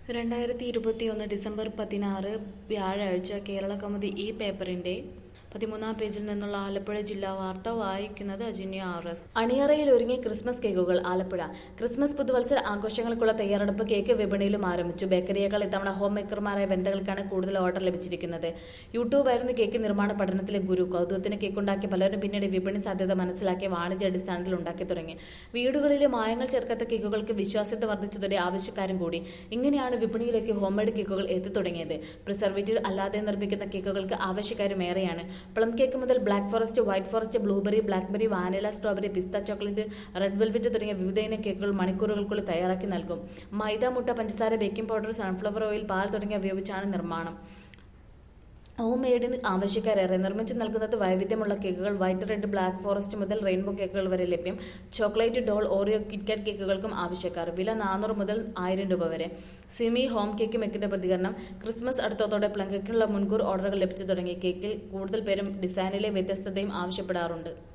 2021 December 16 വ്യാഴാഴ്ച കേരളകൗമുദി ഈ പേപ്പറിന്റെ 13-ാം പേജിൽ നിന്നുള്ള ആലപ്പുഴ ജില്ലാ വാർത്ത വായിക്കുന്നത് അജിന്യ RS. അണിയറയിൽ ഒരുങ്ങി ക്രിസ്മസ് കേക്കുകൾ. ആലപ്പുഴ ക്രിസ്മസ് പുതുവത്സര ആഘോഷങ്ങൾക്കുള്ള തയ്യാറെടുപ്പ് കേക്ക് വിപണിയിലും ആരംഭിച്ചു. ബേക്കറിയേക്കാൾ ഇത്തവണ ഹോം മേക്കർമാരായ വെണ്ടകൾക്കാണ് കൂടുതൽ ഓർഡർ ലഭിച്ചിരിക്കുന്നത്. യൂട്യൂബായിരുന്നു കേക്ക് നിർമ്മാണ പഠനത്തിലെ ഗുരു. കൗതുകത്തിന് കേക്കുണ്ടാക്കിയ പലരും പിന്നീട് വിപണി സാധ്യത മനസ്സിലാക്കി വാണിജ്യ അടിസ്ഥാനത്തിൽ ഉണ്ടാക്കി തുടങ്ങി. വീടുകളിലെ മായങ്ങൾ ചേർക്കാത്ത കേക്കുകൾക്ക് വിശ്വാസ്യത വർദ്ധിച്ചതോടെ ആവശ്യക്കാരും കൂടി. ഇങ്ങനെയാണ് വിപണിയിലേക്ക് ഹോംമെയ്ഡ് കേക്കുകൾ എത്തിത്തുടങ്ങിയത്. പ്രിസർവേറ്റീവ് അല്ലാതെ നിർമ്മിക്കുന്ന കേക്കുകൾക്ക് ആവശ്യക്കാരും ഏറെയാണ്. പ്ലം കേക്ക് മുതൽ black forest, white forest, blueberry, blackberry, vanilla, strawberry, പിസ്ത ചോക്ലേറ്റ്, റെഡ് വെൽവെറ്റ് തുടങ്ങിയ വിവിധയിനം കേക്കുകൾ മണിക്കൂറുകൾക്കുള്ളിൽ തയ്യാറാക്കി നൽകും. മൈദ, മുട്ട, പഞ്ചസാര, ബേക്കിംഗ് പൗഡർ, സൺഫ്ലവർ ഓയിൽ, പാൽ തുടങ്ങിയവ ഉപയോഗിച്ചാണ് നിർമ്മാണം. ഹോം മെയ്ഡിന് ആവശ്യക്കാരേറെ. നിർമ്മിച്ചു നൽകുന്നത് വൈവിധ്യമുള്ള കേക്കുകൾ. വൈറ്റ്, റെഡ്, ബ്ലാക്ക് ഫോറസ്റ്റ് മുതൽ റെയിൻബോ കേക്കുകൾ വരെ ലഭ്യം. ചോക്ലേറ്റ്, ഡോൾ, ഓറിയോ, കിറ്റ്കാറ്റ് കേക്കുകൾക്കും ആവശ്യക്കാർ. വില 400 മുതൽ 1000 രൂപ വരെ. സിമി ഹോം കേക്ക് മേക്കിന്റെ പ്രതികരണം. ക്രിസ്മസ് അടുത്തോടെ പ്ലം കേക്കിനുള്ള മുൻകൂർ ഓർഡറുകൾ ലഭിച്ചു തുടങ്ങി. കേക്കിൽ കൂടുതൽ പേരും ഡിസൈനിലെ വ്യത്യസ്തതയും ആവശ്യപ്പെടാറുണ്ട്.